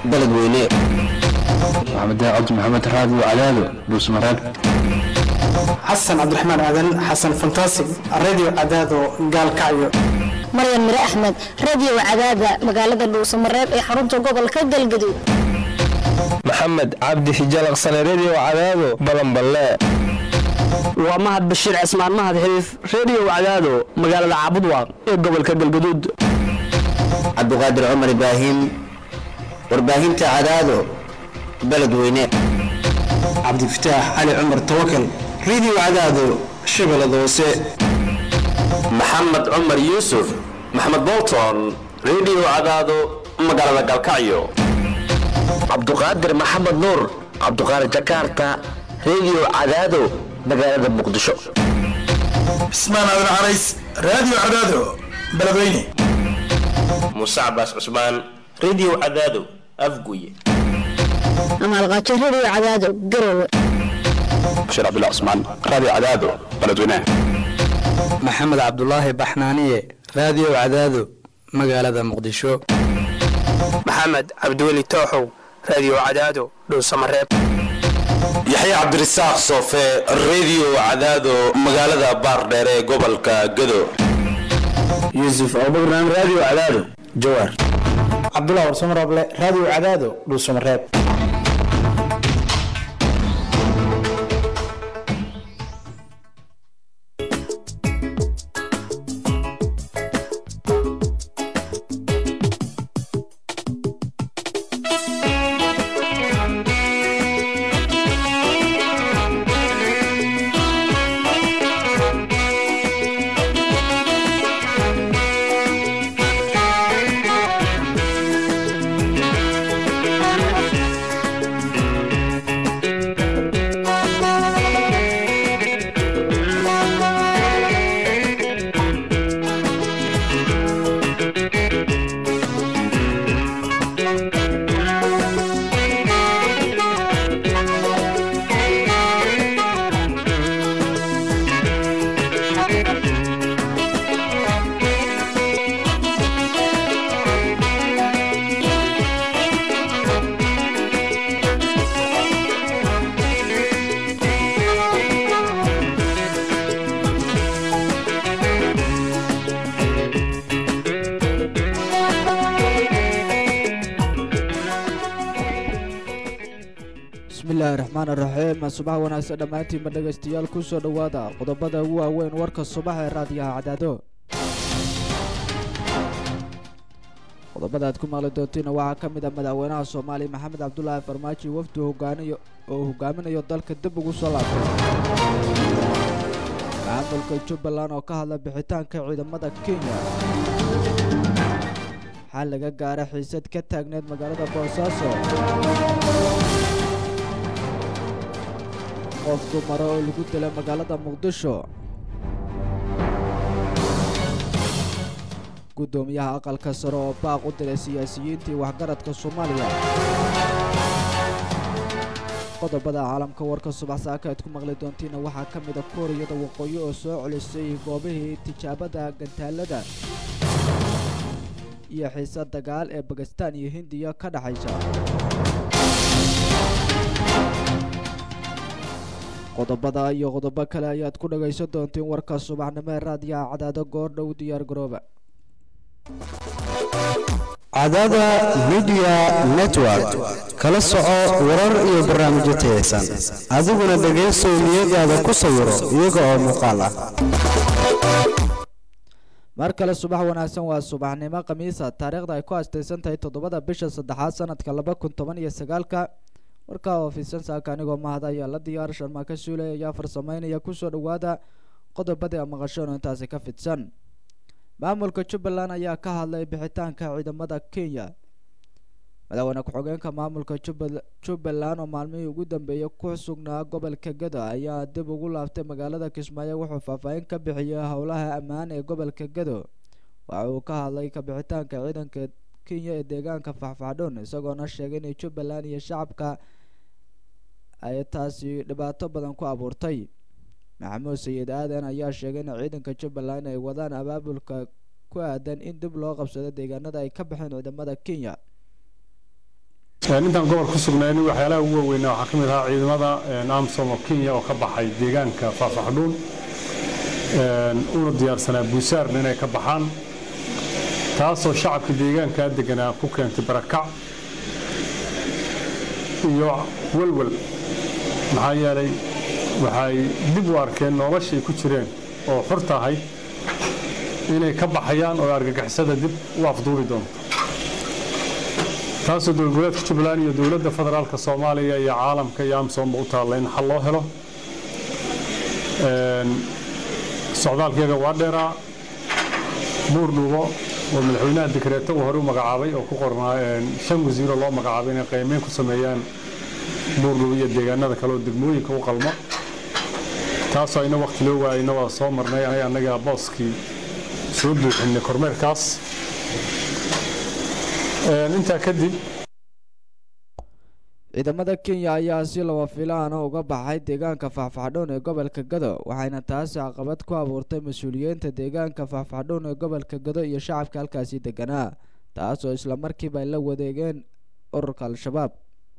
بلد وينه محمد عبد محمد راديو عداده بوسمرات حسن عبد الرحمن آدن حسن فانتاسي الراديو عداده قال كعيو مريم مير أحمد راديو عدادة مقالة بوسمرات أي حرمته قبل كجل جديد محمد عبد حجال قصنا راديو عداده بلن بلا ومهد بشير عثمان مهد حريف راديو عداده مقالة عبد واق قبل كجل جديد عبد القادر عمر إبراهيم وإبراهيم تعداده بلد وينه عبد الفتاح علي عمر توكل راديو عداده شبل دوسي محمد عمر يوسف محمد بولتون راديو عداده مقالة قالكعيو عبد القادر محمد نور عبد القادر جاكرتا راديو عداده مقالة مقدشو اسمان عبد العريس راديو عداده بلد وينه موسى عباس عثمان راديو عداده أفقوية أما الغاتش راديو عداده قروة بشير عبد الله عثمان راديو عداده بلد وينه محمد عبد الله بحنانية راديو عداده مقالة مقدشو محمد عبدولي توحو راديو عداده دو سمريب يحيى عبد الرزاق صوفي راديو عداده مقالة باردير قبل كجدو يوسف أبو برهان راديو عداده جوار عبد الله ورسمر راديو عداده دو سمريب الرحمن الرحيم صباح وناسة دمانتي من دقستيال كوسو دوادا قضبادا هو وين ورك الصباح راديها عدادو قضبادا تكون مغلي دوتين وعا كميدا مدعوينها الصومالي محمد عبد الله فرماجي وفده هقامين يودالك الدب وقصو لابا عاملك جبلان وكهلا بحيتان كعيدا مدى كينيا حال لغا قارة حيساد كتاقنيد مقالة بوساسو qofku maro oo lagu dilay magaalada Muqdisho gudoomiyaha aqalka sare oo baaq u diray siyaasiyiintii waxgaradka Soomaaliya qodobada caalamka warka subax saaka aad ku maqli doontiin waxaa ka mid ah Kooriyada Waqooyi oo soo celisay goobihii tijaabada gantaalada iyo xiisad dagaal ee Pakistan iyo Hindiya ka dhaxaysa qodobada iyo qodobo kale ayaad ku dhageysan doontiin warka subaxnimo ee raadiyaha cadaado goor dhow diyaar garooba cadaada media network kala soco warar iyo barnaamijyo tayeysan adiguna dhageyso niyadaada ku sawiro iyaga oo muuqaal ah mar kale subax wanaagsan waa subaxnimo khamiisa taariikhda ay ku aastaysan tahay 7 bisha 3 sanadka 2019ka warka ofiisan saaka anigoo mahada ayaa la diyaar sharma ka suulay ayaa farsameynaya ku soo dhawaada qodobada maqashoon intaasi ka fidsan maamulka Jubbaland ayaa ka hadlay bixitaanka ciidamada Kenya madaxweyne ku-xigeenka maamulka Jubbaland oo maalmihii ugu dambeeyay ku sugnaa gobolka Gado ayaa dib ugu laaftay magaalada Kismaayo wuxuu faahfaahin ka bixiyay howlaha ammaan ee gobolka Gado waxa uu ka hadlay ka bixitaanka ciidanka Kenya ee deegaanka Faahfaahdoon isagoona sheegay in Jubbaland iyo shacabka ay taasi dhibaato badan ku abuurtay maxamuud sayid aadan ayaa sheegay in ciidanka Jubbaland ay wadaan abaabulka ku aadan in dib loo qabsado deegaanada ay ka baxeen ciidamada Kenya intaan gobol ku sugnayna waxyaalaha ugu waaweyn waxaa ka mid ahaa ciidamada AMSOM oo Kenya oo ka baxay deegaanka Faafaxdhuun una diyaarsanaa Buusaarna inay ka baxaan taasoo shacabka deegaanka deganaa ku keentay barakac iyo walwal maxaa yeelay waxay dib u arkeen noloshii ku jireen oo xor tahay inay ka baxayaan oo argagixisada dib u afduubi doonto taasoo dowladda Jubbaland iyo dowladda federaalka Soomaaliya iyo caalamka iyo AMSOM u taala in xal loo helo socdaalkeega waa dheeraa buurdhuubo oo madaxweynaha dekreeto uu hore u magacaabay oo ku qornaa 5 wasiiro loo magacaabay inay qiimeyn ku sameeyaan buurdhuubo iyo deegaanada kale oo degmooyinka u qalmo taasoo ayna waqti loo waayayna waa soo marnay anaga booskii soo buuxinay kormeerkaas intaa kadib ciidamada Kenya ayaa si laba filaan uga baxay deegaanka Faafaxdhuun ee gobolka Gado waxayna taasi caqabad ku abuurtay mas'uuliyiinta deegaanka Faafaxdhuun ee gobolka Gado iyo shacabka halkaasi deganaa taasoo isla markiiba ay la wadeegeen ururka Al-Shabaab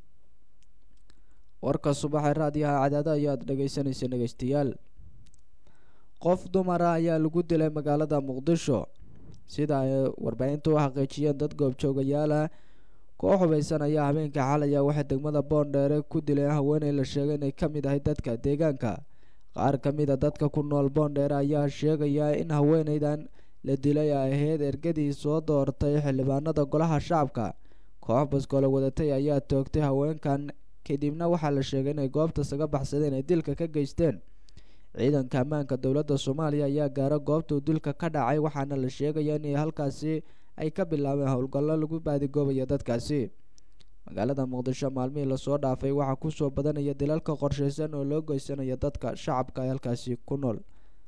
warka subaxa raadiyaha Cadaada ayaad dhageysanaysaa dhageystayaal qof dumar ah ayaa lagu dilay magaalada Muqdisho sida ay warbaahintu u xaqiijiyeen dad goobjoogayaal ah koox hubeysan ayaa habeenkii xalay waxay degmada Boondheere ku dileen haweeney la sheegay inay ka mid ahay dadka deegaanka qaar ka mid ah dadka ku nool Boondheere ayaa sheegaya in haweeneydan la dilay ay ahayd ergadii soo doortay xildhibaanada golaha shacabka koox baskoola wadatay ayaa toogtay haweenkan kadibna waxaa la sheegay inay goobta saga baxsadeen ay dilka ka geysteen ciidanka ammaanka dowladda Soomaaliya ayaa gaaray goobta dilka ka dhacay waxaana la sheegay in halkaasi ay ka bilaabeen howlgallo lagu baadigoobayo dadkaasi magaalada Muqdisho maalmihii la soo dhaafay waxa ku soo badanaya dilalka qorsheysan oo loo geysanayo dadka shacabka ee halkaasi ku nool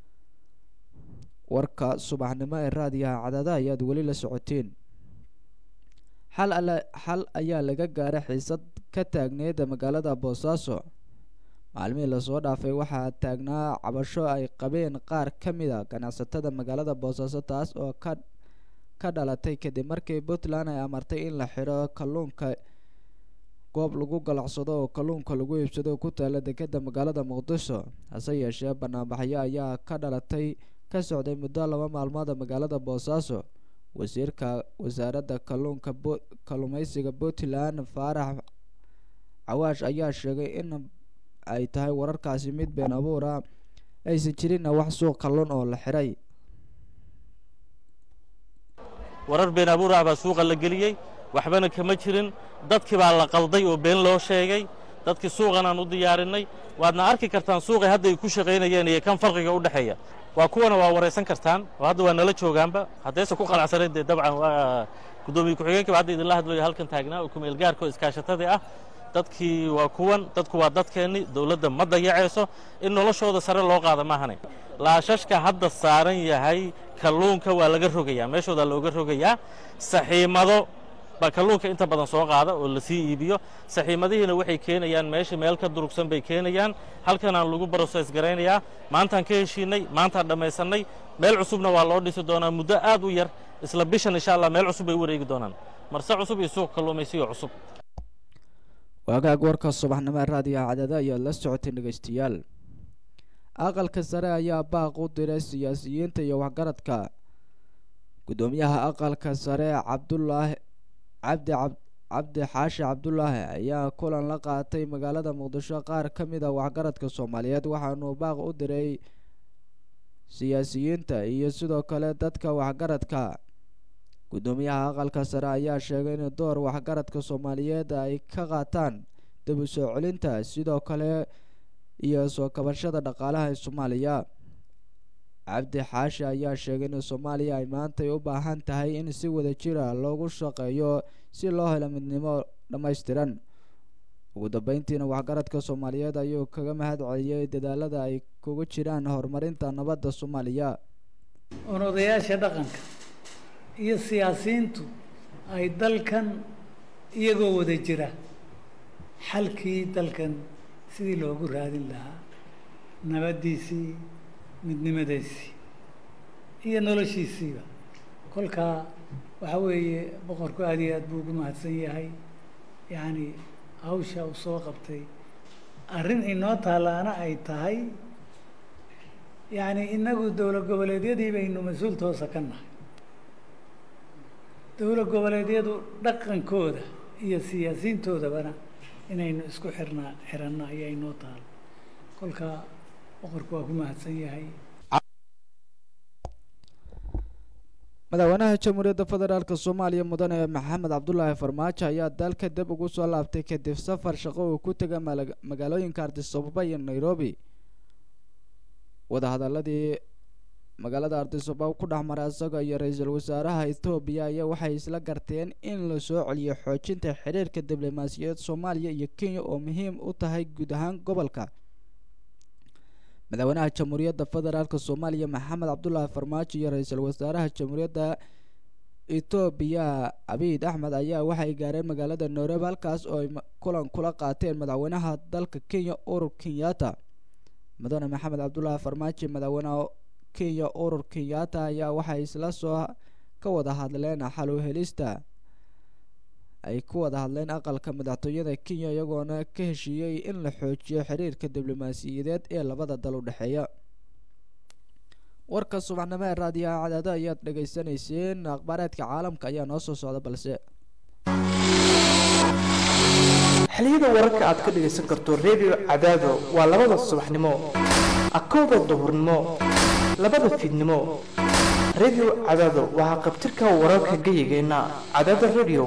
warka subaxnimo ee raadiyaha Cadaada ayaad weli la socotiin xal ayaa laga gaaray xiisad ka taagneed magaalada Boosaaso maalmihii la soo dhaafay waxaa taagnaa cabasho ay qabeen qaar ka mid ah ganacsatada magaalada Boosaaso taas oo ka dhalatay kadib markii Puntland ay amartay in la xiro kalluunka goob lagu galacsado oo kalluunka lagu iibsado ku taala dekedda magaalada Muqdisho hase yeeshee banaanbaxyo ayaa ka dhalatay ka socday muddo 2 maalmood magaalada Boosaaso wasiirka wasaaradda kalluumaysiga Puntland Faarax Cawaash ayaa sheegay in ay tahay wararkaasi mid been abuur ah aysan jirin wax suuq kalluun oo la xiray warar been abuur ah baa suuqa la geliyay waxbana kama jirin dadkii baa la qalday oo been loo sheegay dadkii suuqan aan u diyaarinay waadna arki kartaan suuqa hadda ay ku shaqeynayeen iyo kan farqiga u dhaxeeya waa kuwana waa wareysan kartaan oo hadda waa nala joogaanba haddaysan ku qanacsaneen dee dabcan waa gudoomiye ku-xigeenka hadda idinla hadlayo halkan taagnaa oo kumeel gaarka oo iskaashatadii ah dadkii waa kuwan dadku waa dadkeenni dowladda ma dayacayso in noloshooda sare loo qaado maahane laashashka hadda saaran yahay kalluunka waa laga rogayaa meeshooda looga rogayaa saxiimado baa kalluunka inta badan soo qaada oo la sii iibiyo saxiimadihiina waxay keenayaan meesha meel ka durugsan bay keenayaan halkan aan lagu process garaynayaa maantaan ka heshiinay maantaan dhammaysanay meel cusubna waa loo dhisi doonaa muddo aad u yar isla bishan insha Allah meel cusub bay wareegi doonaan marse cusub iyo suuq kalluumaysiga cusub waagaag warka subaxnimo raadiyaha Cadaada ayaa la socotay dhageystayaal aqalka sare ayaa baaq u diray siyaasiyiinta iyo waxgaradka gudoomiyaha aqalka sare Cabdi Xaashi Cabdullaahi ayaa kulan la qaatay magaalada Muqdisho qaar ka mid ah waxgaradka Soomaaliyeed waxaanu baaq u diray siyaasiyiinta iyo sidoo kale dadka waxgaradka gudoomiyaha aqalka sare ayaa sheegay in door waxgaradka Soomaaliyeed ay ka qaataan dib u soo celinta sidoo kale iyo soo kabashada dhaqaalaha ee Soomaaliya Cabdi Xaashi ayaa sheegay in Soomaaliya ay maanta u baahan tahay in si wada jir ah loogu shaqeeyo si loo helo midnimo dhameystiran ugu dambeyntiina waxgaradka Soomaaliyeed ayuu kaga mahad celiyay dadaalada ay kugu jiraan horumarinta nabadda Soomaaliya odayaasha dhaqanka iyo siyaasiyiintu ay dalkan iyagoo wada jira xalkii dalkan sidii loogu raadin lahaa nabadiisii midnimadiisii iyo noloshiisiiba kolkaa waxa weeye boqorku aad iyo aad buu ugu mahadsan yahay yacni hawsha uu soo qabtay arrin inoo taalaana ay tahay yacni inagu dowlad goboleedyadii baynu mas-uul toosa ka nahay dowlad goboleedyadu dhaqankooda iyo siyaasiintoodabana inaynu isku xiranno ayaa inoo taalo kolka boqorku waa ku mahadsan yahay madaxweynaha jamhuuriyadda federaalk soomaaliya mudane maxamed cabdulaahi farmaajo ayaa dalka dib ugu soo laabtay kadib safar shaqo uu ku tegay magaalooyinka addis ababa iyo nairobi wadahadaladii magaalada addis ababa ku dhex mara isaga iyo ra-iisul wasaaraha etoobiya ayaa waxay isla garteen in la soo celiyo xoojinta xiriirka diblomaasiyadeed soomaaliya iyo kenya oo muhiim u tahay guud ahaan gobolka madaxweynaha jamhuuriyadda federaalk soomaaliya maxamed cabdulaahi farmaajo iyo ra-iisul wasaaraha jamhuuriyadda etoobiya abiid axmed ayaa waxay gaareen magaalada nairobi halkaas oo ay kulan kula qaateen madaxweynaha dalka kenya urur kenyatta mudane maxamed cabdulaahi farmaajo madaxweynaha kenya urur kenyatta ayaa waxay isla soo ka wada hadleen xal u helista ay ku wada hadleen aqalka madaxtooyada kenya iyagoona ka heshiiyey in la xoojiyo xiriirka diblomaasiyadeed ee labada dal u dhexeeya warka subaxnimo ee raadiyaha cadaado ayaad dhegaysanayseen akhbaareedka caalamka ayaa noo soo socda balse xiliyada wararka aad ka dhagaysan karto redio cadaado waa labada subaxnimo akowda duhurnimo labada fiidnimo redio cadaado waxaa qabtirka wararka gayigeenna cadaada redio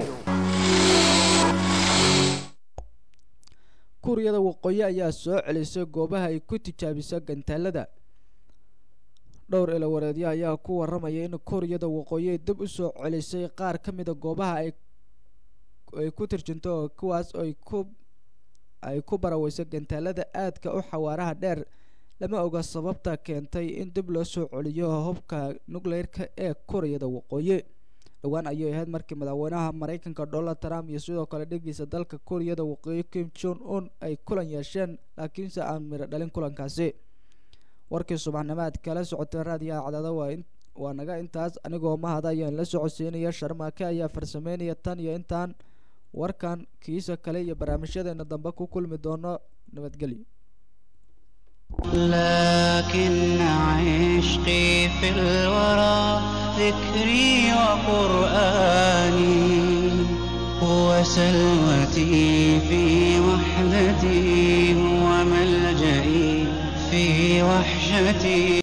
kuuriyada waqooyi ayaa soo celisay goobaha ay ku tijaabisa gantaalada dhowr ilawareedyo ayaa ku waramaya in kuuriyada waqooyi dib u soo celisay qaar ka mida goobaha ay ku tirjinto kuwaas ay ku baraweyso gantaalada aadka u xawaaraha dheer lama oga sababta keentay in dib loo soo celiyo hubka nuclearka ee kuuriyada waqooyi dhowaan ayay ahayd markii madaxweynaha mareykanka Donald Trump iyo sidoo kale dhigiisa dalka kuuriyada waqooyi Kim Jong Un ay kulan yeesheen laakiinse aan miro dhalin kulankaasi warkii subaxnimaad kala socotay raadiyaha cadaada waa naga intaas anigoo mahad ayaan la socodsiinaya sharmaake ayaa farsameynaya tan iyo intaan warkan kiisa kale iyo barnaamijyadeena dambe ku kulmi doono nabadgelyo لكن عشقي في الورى ذكري وقرآني هو سلوتي في وحدتي هو ملجئي في وحشتي